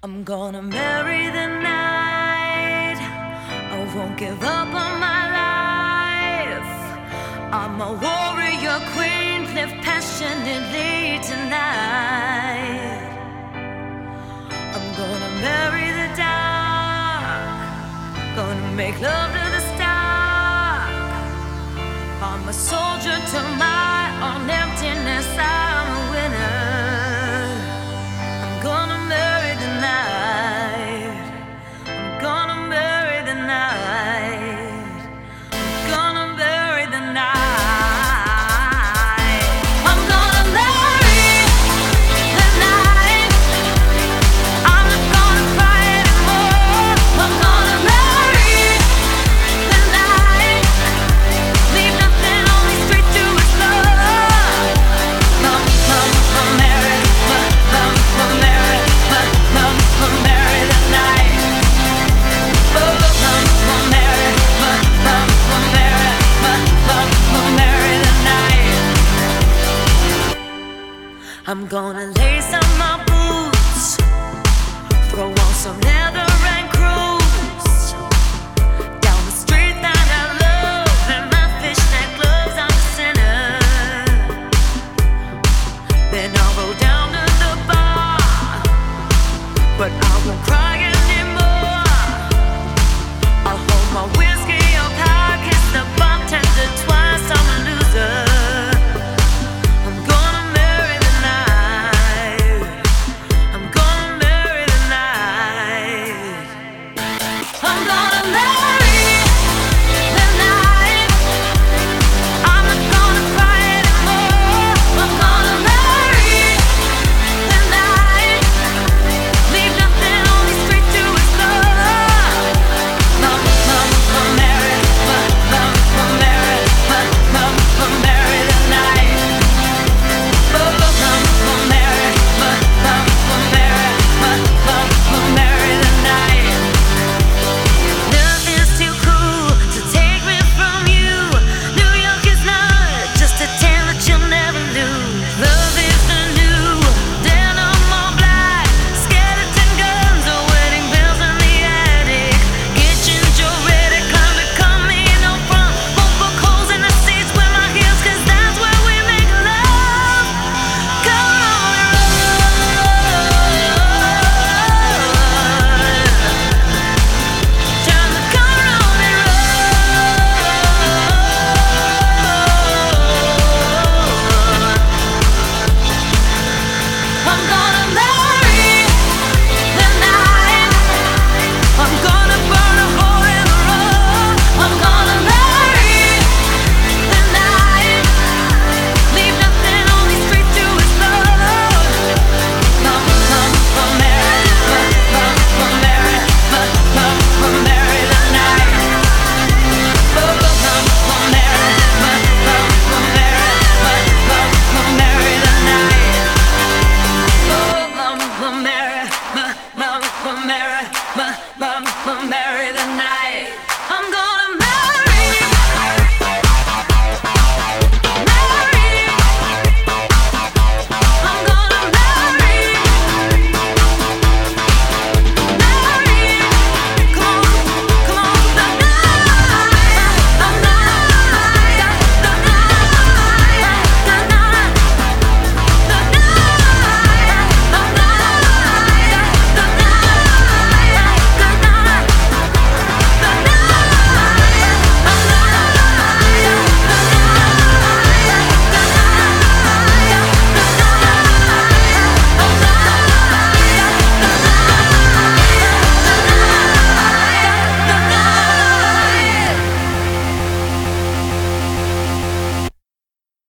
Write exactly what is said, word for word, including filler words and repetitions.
I'm gonna marry the night. I won't give up on my life. I'm a warrior queen, live passionately tonight. I'm gonna marry the dark, gonna make love to the stark. I'm a soldier to my own emptiness, I'm a winner. I'm gonna marry the night. I'm gonna marry the night. I'm gonna marry the night. I'm gonna marry the night. I'm not gonna cry anymore. I'm gonna marry the night. Leave nothing, only straight to explore. Mom, mom, mom, marry, mom, mom, mom, marry, mom, mom, mom, marry the night. Oh, mom, mom, marry, mom, mom, mom, marry, mom, mom, mom, marry the night. I'm gonna lace up my boots, throw on some leather and cruise down the street that I love, and my fishnet gloves on the center. Then I'll go down to the bar, but I won't cry.